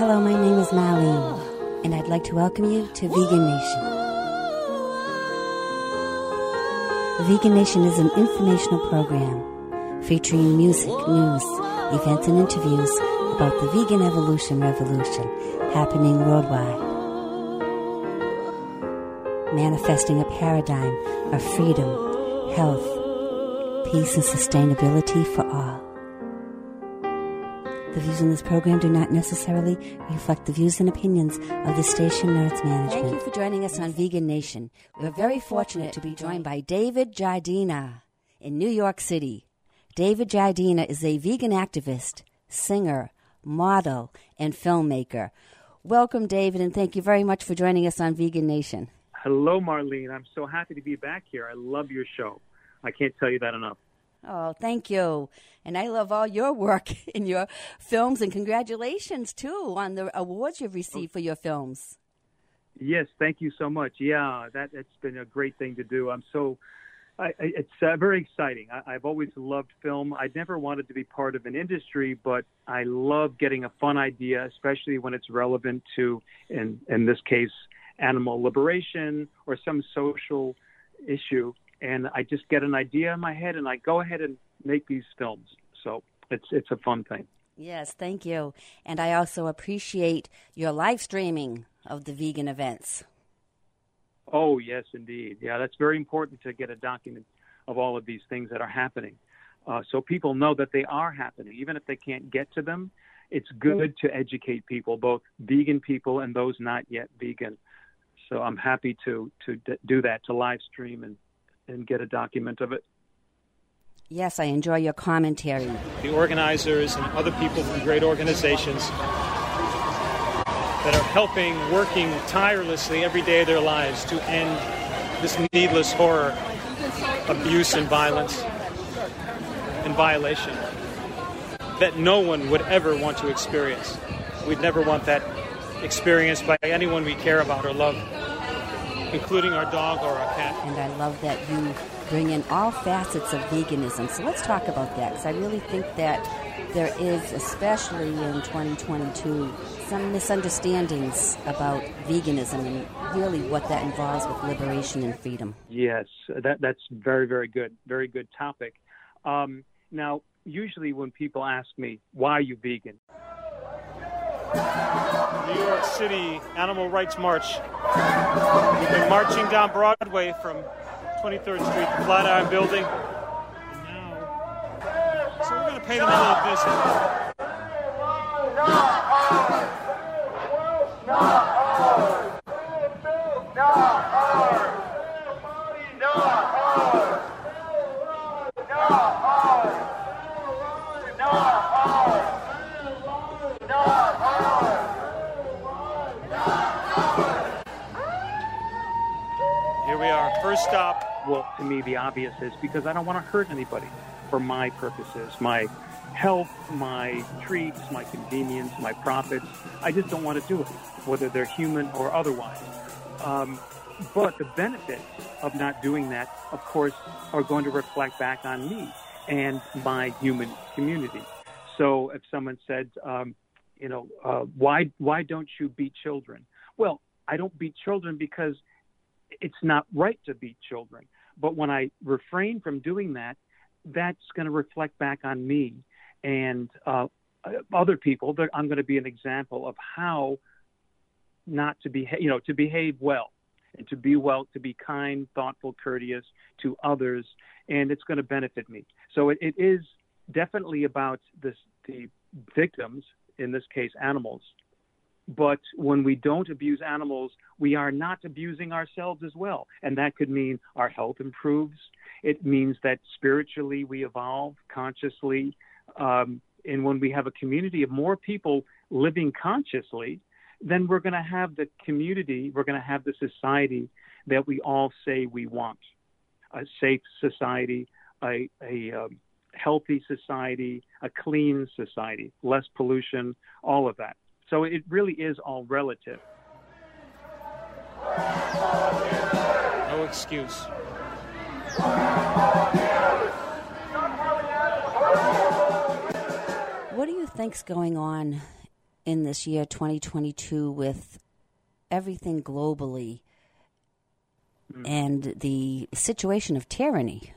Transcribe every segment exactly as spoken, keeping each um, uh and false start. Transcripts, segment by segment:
Hello, my name is Marlene, and I'd like to welcome you to Vegan Nation. Vegan Nation is an informational program featuring music, news, events, and interviews about the vegan evolution revolution happening worldwide, manifesting a paradigm of freedom, health, peace, and sustainability for all. The views in this program do not necessarily reflect the views and opinions of the station or its management. Thank you for joining us on Vegan Nation. We're very fortunate to be joined by David Giardina in New York City. David Giardina is a vegan activist, singer, model, and filmmaker. Welcome, David, and thank you very much for joining us on Vegan Nation. Hello, Marlene. I'm so happy to be back here. I love your show. I can't tell you that enough. Oh, thank you. And I love all your work in your films, and congratulations, too, on the awards you've received for your films. Yes, thank you so much. Yeah, that, it's been a great thing to do. I'm so, I, I, it's uh, very exciting. I, I've always loved film. I never wanted to be part of an industry, but I love getting a fun idea, especially when it's relevant to, in, in this case, animal liberation or some social issue. And I just get an idea in my head, and I go ahead and make these films. So it's it's a fun thing. Yes, thank you. And I also appreciate your live streaming of the vegan events. Oh, yes, indeed. Yeah, that's very important to get a document of all of these things that are happening. Uh, so people know that they are happening. Even if they can't get to them, it's good to educate people, both vegan people and those not yet vegan. So I'm happy to, to d- do that, to live stream and and get a document of it. Yes, I enjoy your commentary. The organizers and other people from great organizations that are helping, working tirelessly every day of their lives to end this needless horror, abuse and violence and violation that no one would ever want to experience. We'd never want that experienced by anyone we care about or love, including our dog or our cat. And I love that you bring in all facets of veganism. So let's talk about that, because I really think that there is, especially in twenty twenty-two, some misunderstandings about veganism and really what that involves with liberation and freedom. Yes, that that's very, very good. Very good topic. Um, now, usually when people ask me, why are you vegan? New York City Animal Rights March. We've been marching down Broadway from twenty-third Street, the Flatiron Building. And now, so we're going to pay them a little visit. Here we are, first stop. Well, to me, the obvious is because I don't want to hurt anybody for my purposes, my health, my treats, my convenience, my profits. I just don't want to do it, whether they're human or otherwise. Um, but the benefits of not doing that, of course, are going to reflect back on me and my human community. So if someone said, um, you know, uh, why why don't you beat children? Well, I don't beat children because it's not right to beat children. But when I refrain from doing that, that's going to reflect back on me and uh, other people. I'm going to be an example of how not to behave, you know, to behave well and to be well, to be kind, thoughtful, courteous to others, and it's going to benefit me. So it, it is definitely about this, the victims, in this case, animals. But when we don't abuse animals, we are not abusing ourselves as well. And that could mean our health improves. It means that spiritually we evolve consciously. Um, and when we have a community of more people living consciously, then we're going to have the community, we're going to have the society that we all say we want. A safe society, a, a um, healthy society, a clean society, less pollution, all of that. So it really is all relative. No excuse. What do you think's going on in this year twenty twenty-two with everything globally mm. and the situation of tyranny.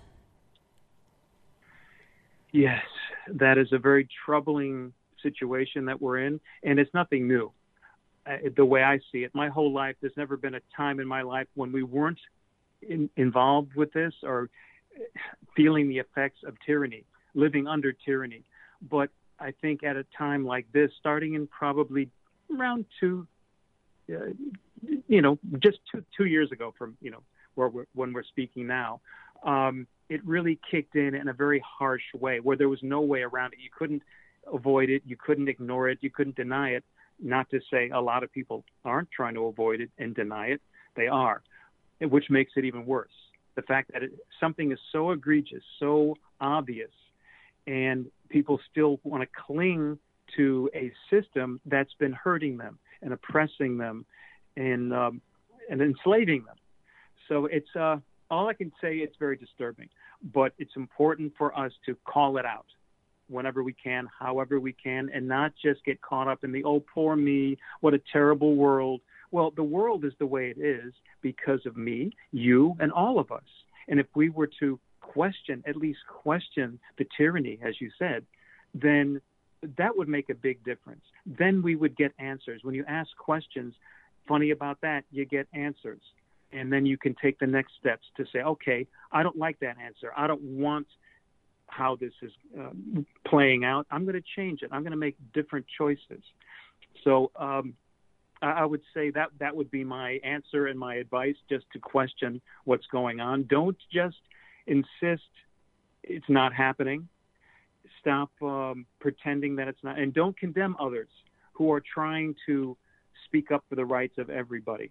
Yes, that is a very troubling situation that we're in, and it's nothing new. Uh, the way I see it, my whole life, there's never been a time in my life when we weren't in, involved with this or feeling the effects of tyranny, living under tyranny. But I think at a time like this, starting in probably around two, uh, you know, just two two years ago from, you know, where we're, when we're speaking now, um, it really kicked in in a very harsh way where there was no way around it. You couldn't avoid it. You couldn't ignore it. You couldn't deny it. Not to say a lot of people aren't trying to avoid it and deny it. They are, which makes it even worse. The fact that it, something is so egregious, so obvious, and people still want to cling to a system that's been hurting them and oppressing them and um, and enslaving them. So it's uh, all I can say. It's very disturbing, but it's important for us to call it out whenever we can, however we can, and not just get caught up in the, oh, poor me, what a terrible world. Well, the world is the way it is because of me, you, and all of us. And if we were to question, at least question the tyranny, as you said, then that would make a big difference. Then we would get answers. When you ask questions, funny about that, you get answers. And then you can take the next steps to say, okay, I don't like that answer. I don't want how this is uh, playing out. I'm going to change it. I'm going to make different choices. So um, I, I would say that that would be my answer and my advice, just to question what's going on. Don't just insist it's not happening. Stop um, pretending that it's not. And don't condemn others who are trying to speak up for the rights of everybody,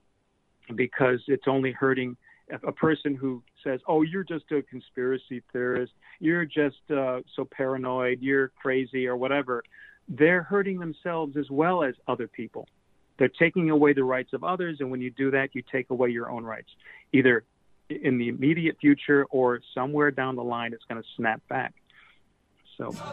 because it's only hurting a person who says, oh, you're just a conspiracy theorist, you're just uh, so paranoid, you're crazy or whatever. They're hurting themselves as well as other people. They're taking away the rights of others, and when you do that, you take away your own rights. Either in the immediate future or somewhere down the line, it's going to snap back. So. David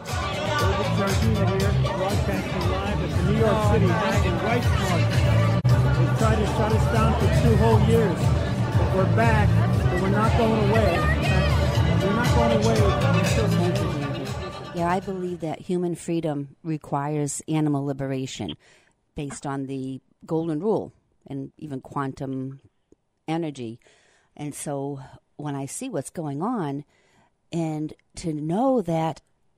Jardina here, broadcasting live at the New York City Human Rights March. They tried to shut us down for two whole years. But we're back, but we're not going away. We're not going away until. Yeah, I believe that human freedom requires animal liberation based on the golden rule and even quantum energy. And so when I see what's going on, and to know that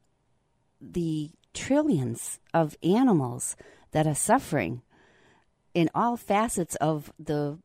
the trillions of animals that are suffering in all facets of the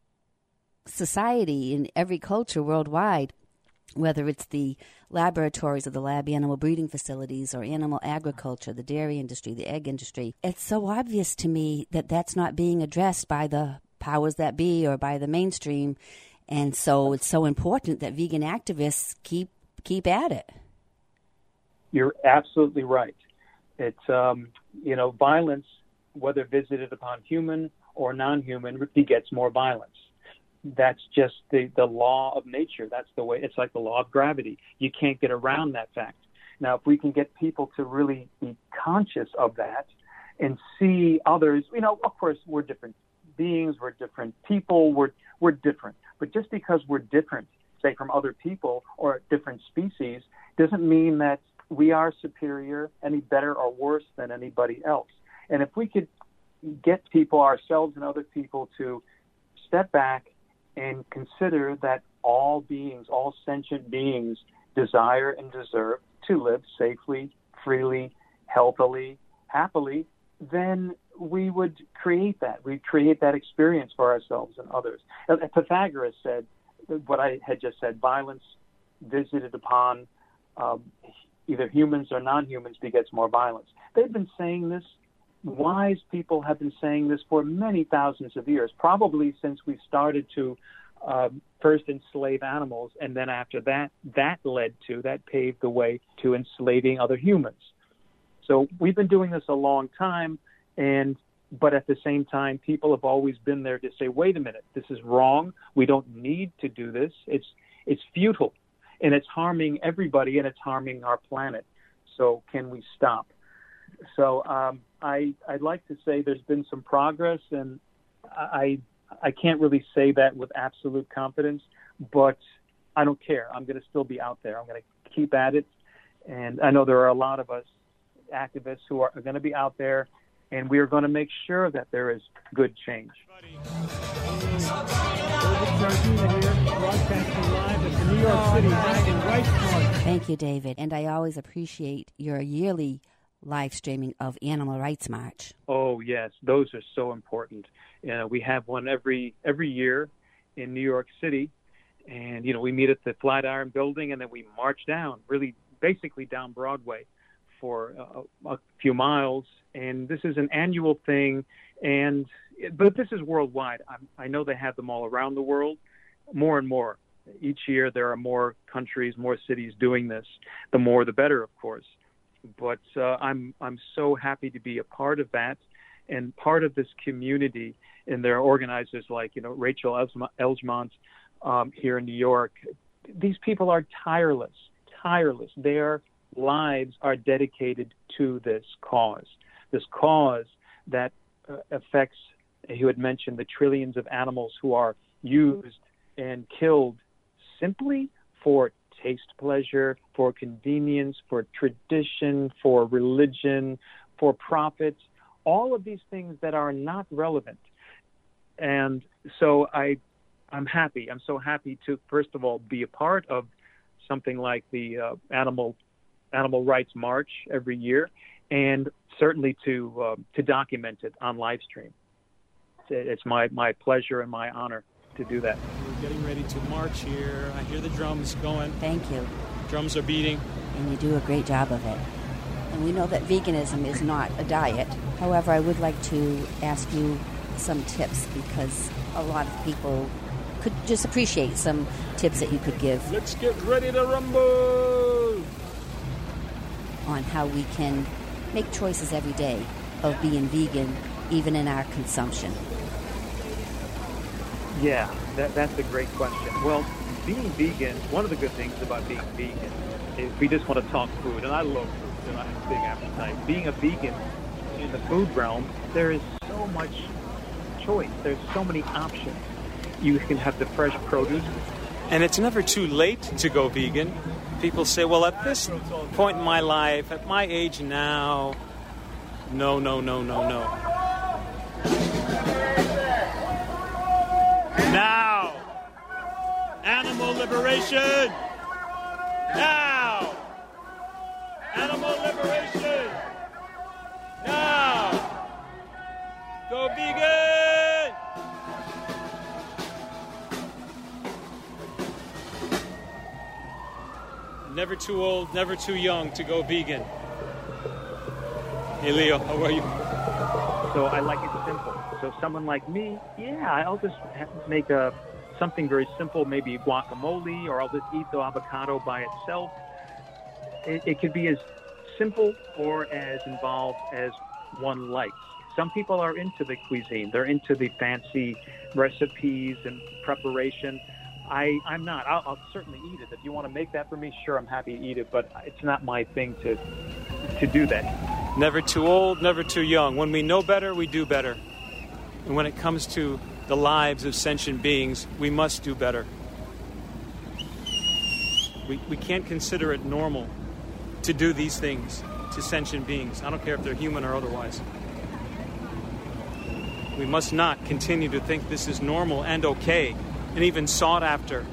society in every culture worldwide, whether it's the laboratories or the lab animal breeding facilities or animal agriculture, the dairy industry, the egg industry, it's so obvious to me that that's not being addressed by the powers that be or by the mainstream. And so it's so important that vegan activists keep keep at it. You're absolutely right. It's, um, you know, violence, whether visited upon human or non-human, begets more violence. That's just the, the law of nature. That's the way. It's like the law of gravity. You can't get around that fact. Now, if we can get people to really be conscious of that and see others, you know, of course, we're different beings, we're different people, we're we're different. But just because we're different, say, from other people or different species, doesn't mean that we are superior, any better or worse than anybody else. And if we could get people, ourselves and other people, to step back and consider that all beings, all sentient beings, desire and deserve to live safely, freely, healthily, happily, then we would create that. We'd create that experience for ourselves and others. Pythagoras said what I had just said: violence visited upon um, either humans or non-humans begets more violence. They've been saying this. Wise people have been saying this for many thousands of years, probably since we started to uh, first enslave animals, and then after that, that led to, that paved the way to enslaving other humans. So we've been doing this a long time, and but at the same time, people have always been there to say, wait a minute, this is wrong. We don't need to do this. It's it's futile, and it's harming everybody, and it's harming our planet. So can we stop? So um, I, I'd like to say there's been some progress, and I, I can't really say that with absolute confidence, but I don't care. I'm going to still be out there. I'm going to keep at it. And I know there are a lot of us activists who are going to be out there, and we are going to make sure that there is good change. David Jardina here, broadcasting live at the New York City Dragon Rights March. Thank you, David. And I always appreciate your yearly live streaming of Animal Rights March. Oh, yes. Those are so important. You know, we have one every every year in New York City. And, you know, we meet at the Flatiron Building, and then we march down, really basically down Broadway for a, a few miles. And this is an annual thing. And but this is worldwide. I, I know they have them all around the world, more and more. Each year there are more countries, more cities doing this. The more, the better, of course. But uh, I'm I'm so happy to be a part of that and part of this community. And there are organizers like, you know, Rachel Elgemont um, here in New York. These people are tireless, tireless. Their lives are dedicated to this cause, this cause that uh, affects, you had mentioned, the trillions of animals who are used and killed simply for taste pleasure, for convenience, for tradition, for religion, for profit, all of these things that are not relevant. And so I, I'm happy. I'm so happy to, first of all, be a part of something like the uh, Animal Animal Rights March every year, and certainly to uh, to document it on live stream. It's my, my pleasure and my honor to do that. We're getting ready to march here. I hear the drums going. Thank you. Drums are beating. And you do a great job of it. And we know that veganism is not a diet. However, I would like to ask you some tips, because a lot of people could just appreciate some tips that you could give. Let's get ready to rumble! On how we can make choices every day of being vegan, even in our consumption. Yeah, that, that's a great question. Well, being vegan, one of the good things about being vegan is we just want to talk food, and I love food, and I have a big appetite. Being a vegan in the food realm, there is so much choice. There's so many options. You can have the fresh produce. And it's never too late to go vegan. People say, well, at this point in my life, at my age now, no, no, no, no, no. Now! Animal liberation! Now! Animal liberation! Now! Go vegan! Never too old, never too young to go vegan. Hey, Leo, how are you? So I like it simple. So someone like me, yeah, I'll just make a something very simple, maybe guacamole, or I'll just eat the avocado by itself. It, it could be as simple or as involved as one likes. Some people are into the cuisine. They're into the fancy recipes and preparation. I, I'm not. I'll, I'll certainly eat it. If you want to make that for me, sure, I'm happy to eat it, but it's not my thing to to do that. Never too old, never too young. When we know better, we do better. And when it comes to the lives of sentient beings, we must do better. We, we can't consider it normal to do these things to sentient beings. I don't care if they're human or otherwise. We must not continue to think this is normal and okay and even sought after.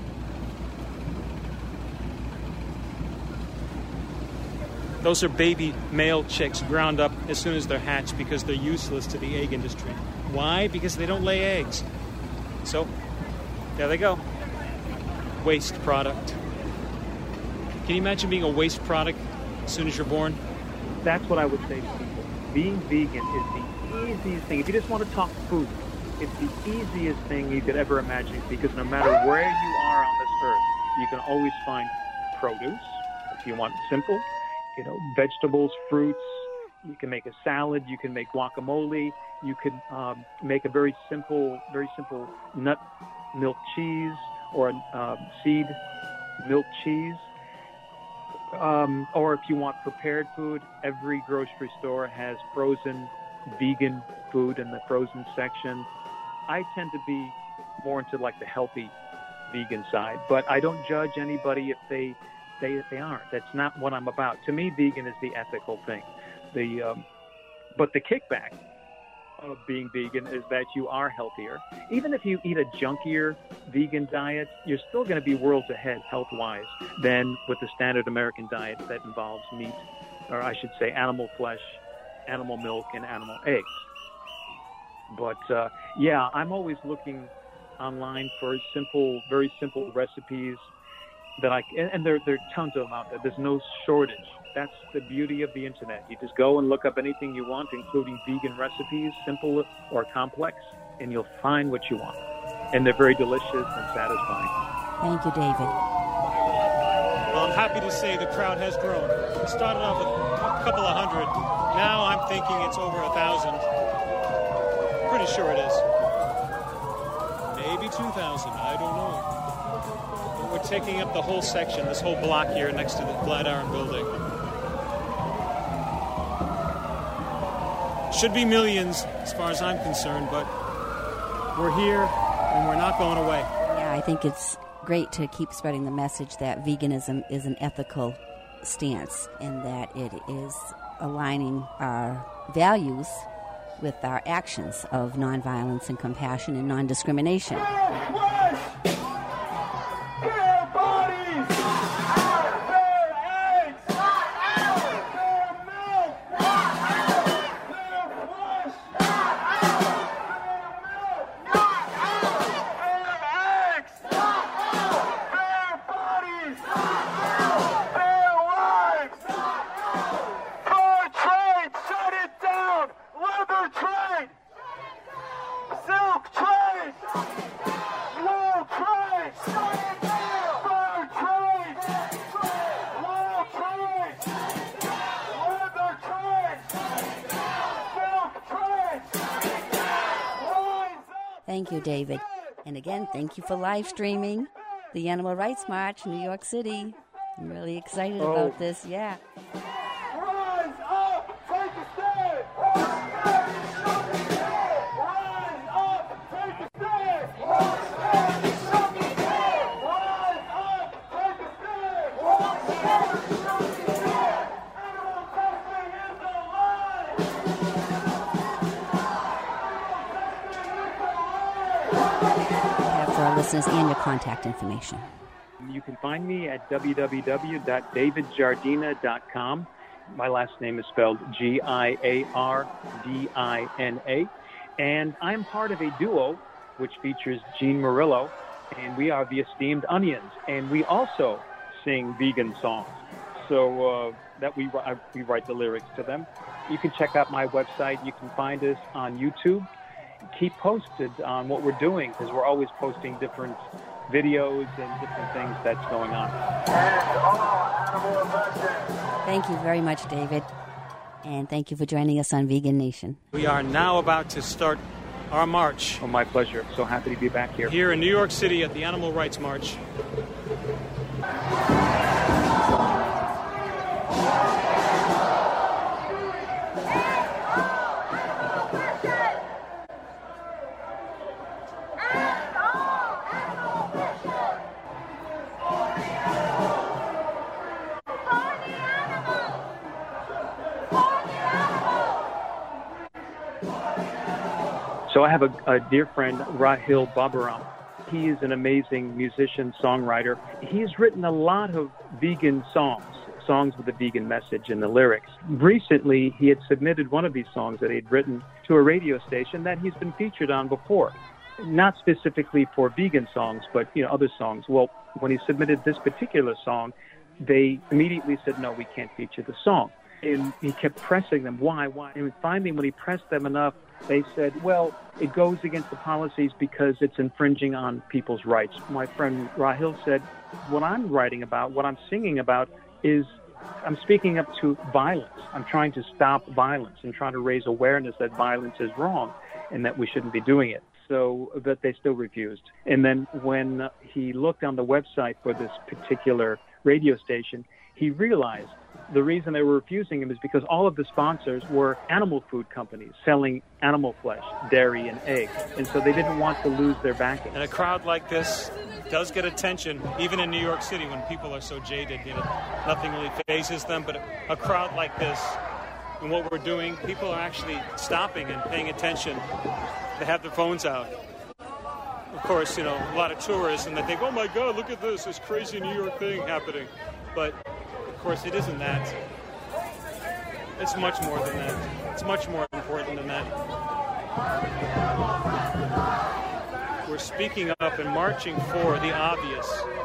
Those are baby male chicks ground up as soon as they're hatched because they're useless to the egg industry. Why? Because they don't lay eggs. So, there they go. Waste product. Can you imagine being a waste product as soon as you're born? That's what I would say to people. Being vegan is the easiest thing. If you just want to talk food, it's the easiest thing you could ever imagine, because no matter where you are on this earth, you can always find produce. If you want simple, you know, vegetables, fruits. You can make a salad. You can make guacamole. You can um, make a very simple, very simple nut milk cheese or a uh, seed milk cheese. Um, or if you want prepared food, every grocery store has frozen vegan food in the frozen section. I tend to be more into like the healthy vegan side, but I don't judge anybody if they say that they aren't. That's not what I'm about. To me, vegan is the ethical thing. The um, but the kickback of being vegan is that you are healthier. Even if you eat a junkier vegan diet, you're still going to be worlds ahead health-wise than with the standard American diet that involves meat, or I should say animal flesh, animal milk, and animal eggs. But uh, yeah, I'm always looking online for simple, very simple recipes that I and, and there there are tons of them out there. There's no shortage. That's the beauty of the internet. You just go and look up anything you want, including vegan recipes, simple or complex, and you'll find what you want. And they're very delicious and satisfying. Thank you, David. Well, I'm happy to say the crowd has grown. It started off with a couple of hundred. Now I'm thinking it's over a thousand. Pretty sure it is. Maybe two thousand. I don't know. But we're taking up the whole section, this whole block here next to the Flatiron Building. Should be millions as far as I'm concerned, but we're here and we're not going away. Yeah, I think it's great to keep spreading the message that veganism is an ethical stance and that it is aligning our values with our actions of nonviolence and compassion and non-discrimination. Thank you, David. And again, thank you for live streaming the Animal Rights March in New York City. I'm really excited oh. about this. Yeah. Rise up, take a stand. Rise up, take a stand. Rise up, take a stand. Animal testing is alive. For our listeners and your contact information. You can find me at w w w dot david jardina dot com. My last name is spelled G I A R D I N A. And I'm part of a duo which features Gene Murillo, and we are the Esteemed Onions. And we also sing vegan songs. So uh, that we, uh, we write the lyrics to them. You can check out my website. You can find us on YouTube. Keep posted on what we're doing because we're always posting different videos and different things that's going on. Thank you very much, David. And thank you for joining us on Vegan Nation. We are now about to start our march. Oh, my pleasure. So happy to be back here. Here in New York City at the Animal Rights March. So I have a, a dear friend, Rahil Baburam. He is an amazing musician, songwriter. He's written a lot of vegan songs, songs with a vegan message in the lyrics. Recently, he had submitted one of these songs that he'd written to a radio station that he's been featured on before. Not specifically for vegan songs, but you know, other songs. Well, when he submitted this particular song, they immediately said, no, we can't feature the song. And he kept pressing them. Why? Why? And finally, when he pressed them enough, they said, well, it goes against the policies because it's infringing on people's rights. My friend Rahil said, what I'm writing about, what I'm singing about is I'm speaking up to violence. I'm trying to stop violence and trying to raise awareness that violence is wrong and that we shouldn't be doing it. So, but they still refused. And then when he looked on the website for this particular radio station, he realized the reason they were refusing him is because all of the sponsors were animal food companies selling animal flesh, dairy, and eggs. And so they didn't want to lose their backing. And a crowd like this does get attention, even in New York City when people are so jaded, you know, nothing really phases them. But a crowd like this and what we're doing, people are actually stopping and paying attention. They have their phones out. Of course, you know, a lot of tourists, and they think, oh my God, look at this, this crazy New York thing happening. But of course, it isn't that. It's much more than that. It's much more important than that. We're speaking up and marching for the obvious.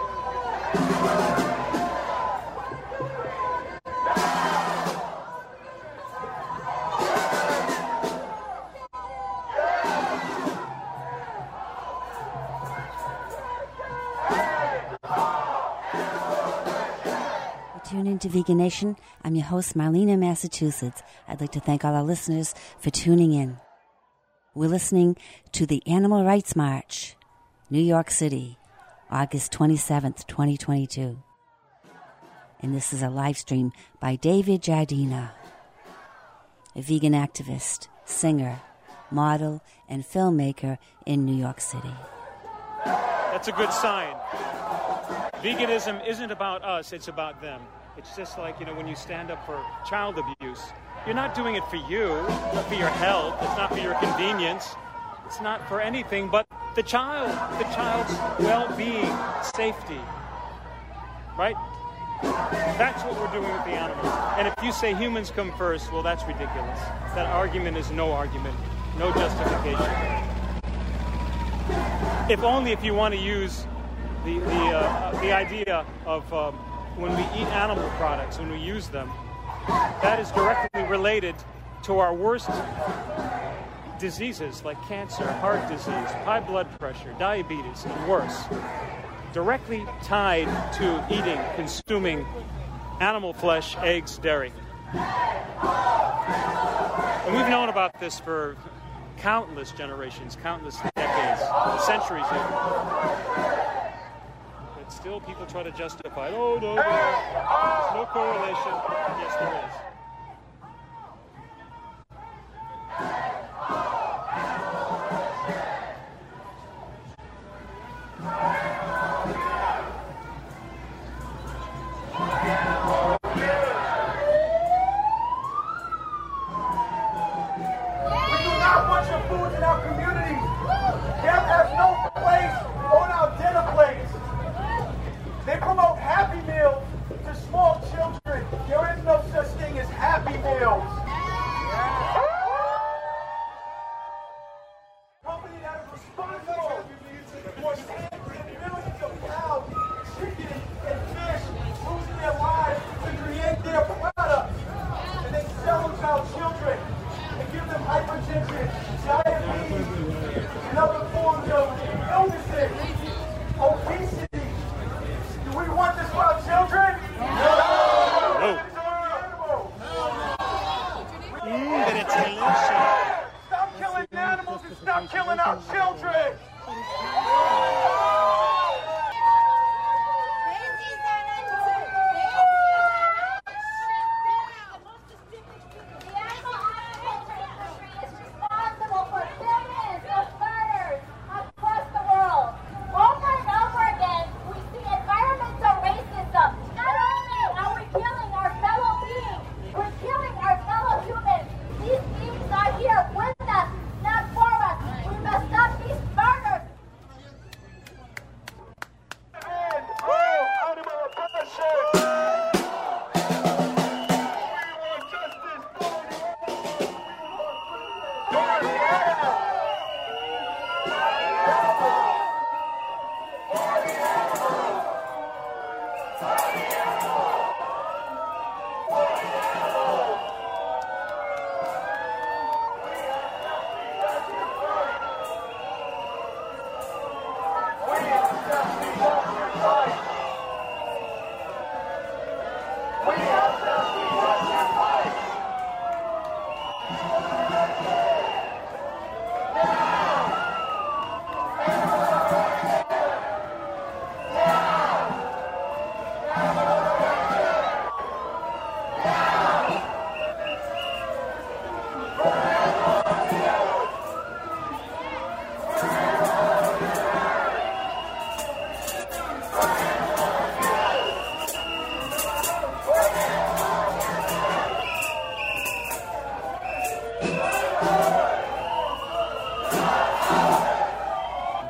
Tune into Vegan Nation. I'm your host, Marlena, Massachusetts. I'd like to thank all our listeners for tuning in. We're listening to the Animal Rights March, New York City, August twenty-seventh, twenty twenty-two. And this is a live stream by David Jardina, a vegan activist, singer, model, and filmmaker in New York City. That's a good sign. Veganism isn't about us, it's about them. It's just like, you know, when you stand up for child abuse, you're not doing it for you, it's not for your health, it's not for your convenience, it's not for anything but the child, the child's well-being, safety, right? That's what we're doing with the animals. And if you say humans come first, well, that's ridiculous. That argument is no argument, no justification. If only if you want to use the the, uh, the idea of um, when we eat animal products, when we use them, that is directly related to our worst diseases like cancer, heart disease, high blood pressure, diabetes, and worse. Directly tied to eating, consuming animal flesh, eggs, dairy. And we've known about this for countless generations, countless decades, centuries even. But still people try to justify it. Oh, no, no, there's no correlation. Yes, there is. They promote Happy Meals to small children. There is no such thing as Happy Meals. Company that is responsible for saving millions of cows, chicken, and fish losing their lives to create their products. And they sell them to our children and give them hypertension, diabetes, and other forms of illnesses, obesity. Do we want this for our children? No! No! Mm, but it's delicious. Stop killing animals and stop killing our children!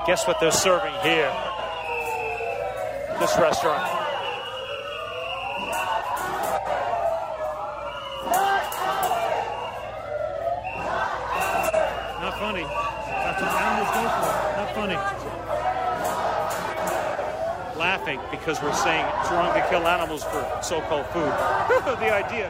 Guess what they're serving here? This restaurant. Not funny. That's what animals go for. Not funny. Laughing because we're saying it's wrong to kill animals for so-called food. The idea.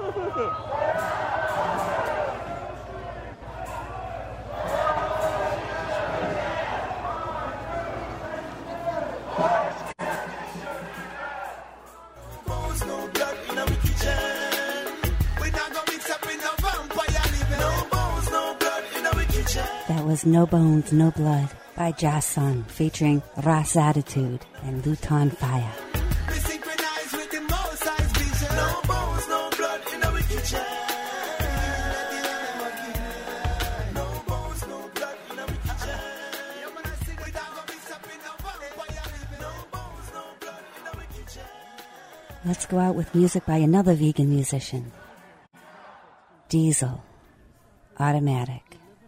That was No Bones, No Blood by Jason, featuring Ras Attitude and Luton Fire. Let's go out with music by another vegan musician, Diesel, Automatic.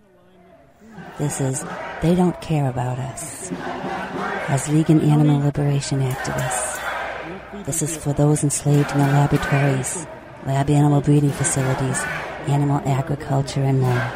This is They Don't Care About Us. As vegan animal liberation activists, this is for those enslaved in the laboratories, lab animal breeding facilities, animal agriculture, and more.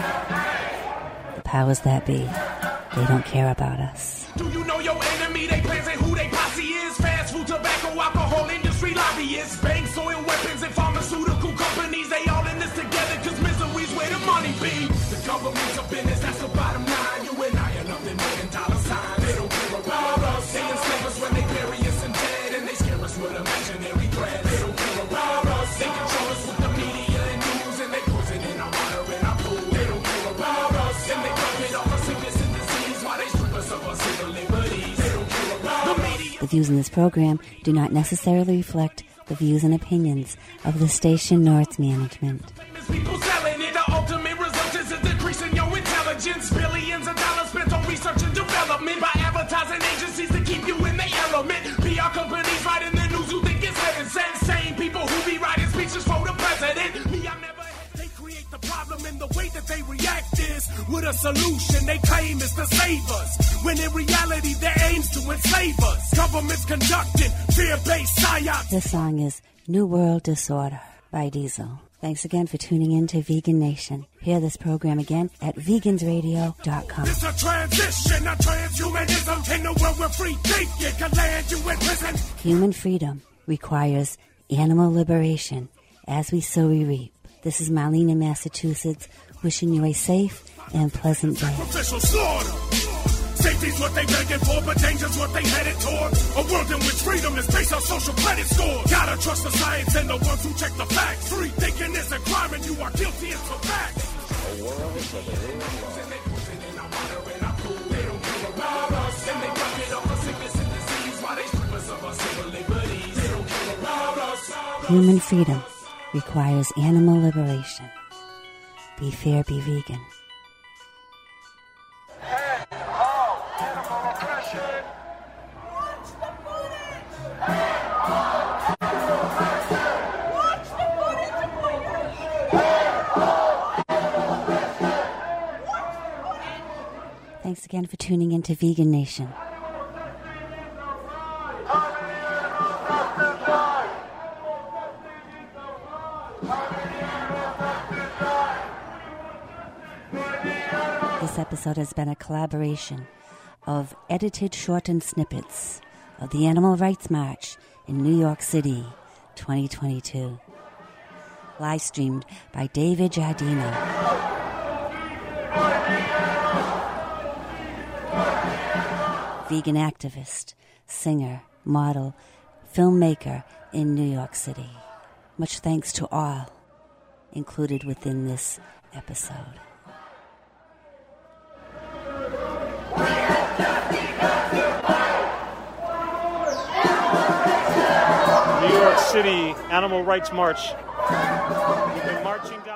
The powers that be, they don't care about us. Do you know your enemy? They plans and who they posse is. Fast food, tobacco, alcohol, industry lobbyists, banks, oil, weapons, and pharmaceutical companies. They all in this together because misery's where the money be. The government's a business, that's the bottom line. You and I are nothing more than dollar signs. They don't care about us. They enslave us when they bury us in dead, and they scare us with imaginary threats. They don't care about us. They control us with the media and news, and they poison in our water and our food. They don't care about us, and they profit off of sickness and disease while they strip us of our civil liberties. They don't care about the media. The views in this program do not necessarily reflect the views and opinions of the station nor its management. People selling it, the ultimate result is a decrease in your intelligence. Billions of dollars spent on research and development by advertising agencies to keep you in the element. P R companies writing the news who think it's heaven sent. Same people who be writing speeches for the president. Me, I never. They create the problem in the way that they react is with a solution they claim is to save us. When in reality their aim's to enslave us. Governments conducting fear-based psyops. This song is New World Disorder by Diesel. Thanks again for tuning in to Vegan Nation. Hear this program again at vegans radio dot com. It's a transition, a transhumanism in the world where free thinking can land you in prison. Human freedom requires animal liberation. As we sow, we reap. This is Marlene in Massachusetts, wishing you a safe and pleasant day. Sacrificial slaughter. Safety's what they begging for, but danger's what they headed toward. A world in which freedom is based on social credit scores. Gotta trust the science and the ones who check the facts. Free thinking is a crime and you are guilty as a fact. A world for the real world. And they poison in our water and our food. They don't care about us. And they profit off of sickness and disease while they strip us of our civil liberties. They don't care about us. Human freedom requires animal liberation. Be fair, be vegan. Thanks again for tuning in to Vegan Nation. This episode has been a collaboration of edited shortened snippets of the Animal Rights March in New York City, twenty twenty-two. Live streamed by David Giardina. Vegan activist, singer, model, filmmaker in New York City. Much thanks to all included within this episode. New York City Animal Rights March. We've been marching down.